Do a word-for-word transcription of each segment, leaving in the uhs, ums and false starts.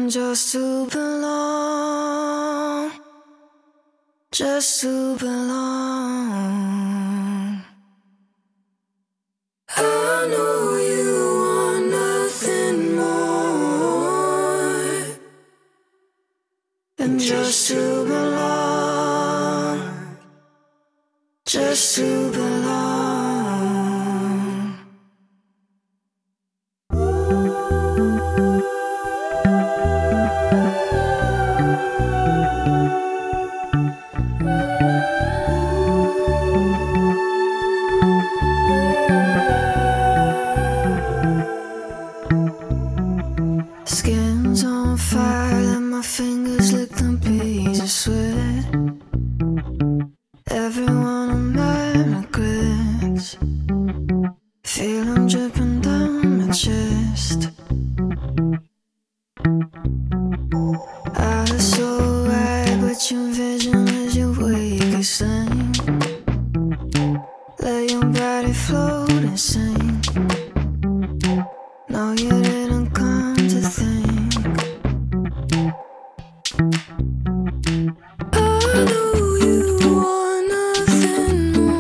Just to belong, just to belong. I know you want nothing more than just to belong, just to belong. Skin's on fire, let my fingers lick the beads of sweat. Every one of my regrets, feel them dripping down my chest. I was so right, but your vision as you wake and sing. Let your body float and sing. No, you didn't come to think. I know you want nothing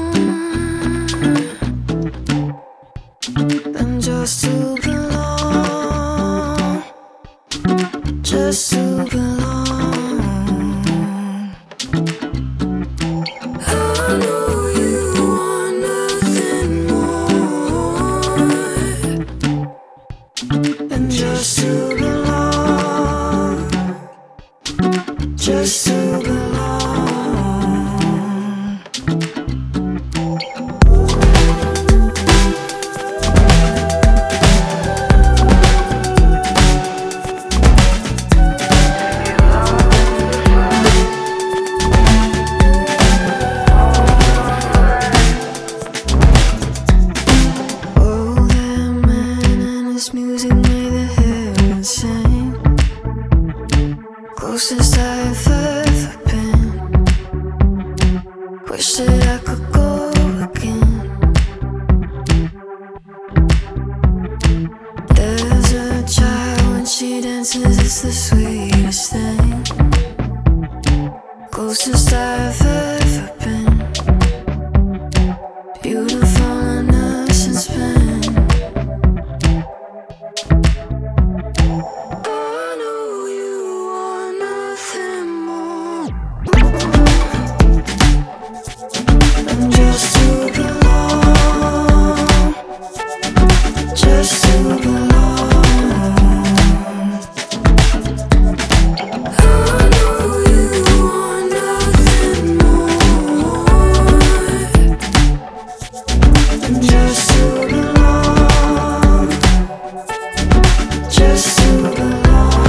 more than just to belong, just to belong. I know you want nothing more than just to belong, just to belong. Oh, that man and his music made the heavens sing. Closest I've ever been. Wish that I could go again. There's a child when she dances, it's the sweetest thing. Closest I've ever been. Beautiful innocence been. I know you want nothing more than just to belong, just to belong. I know you want nothing more than just to belong, just to belong.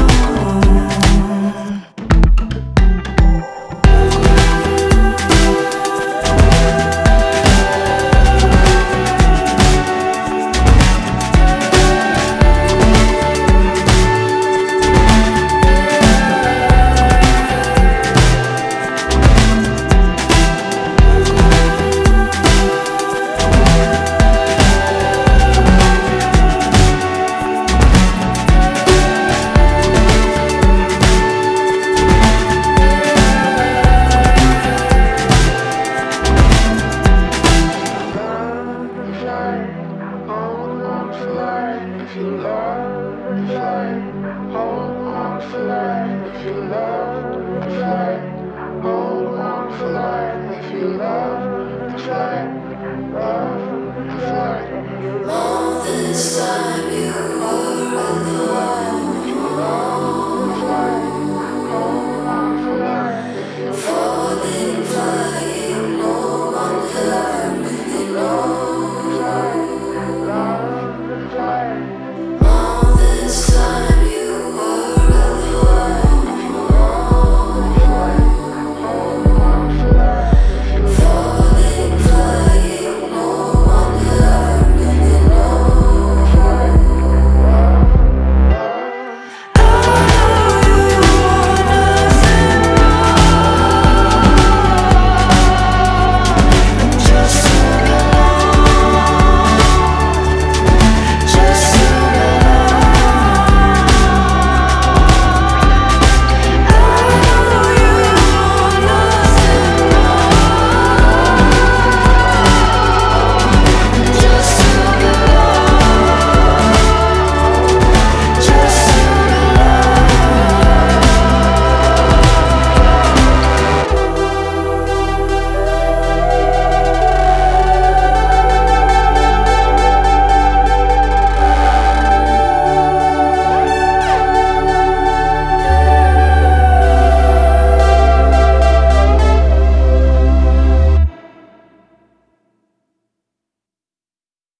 If you love the flight, hold on for life. If you love the flight, hold on for life. If you love the flight, love the flight. All this time.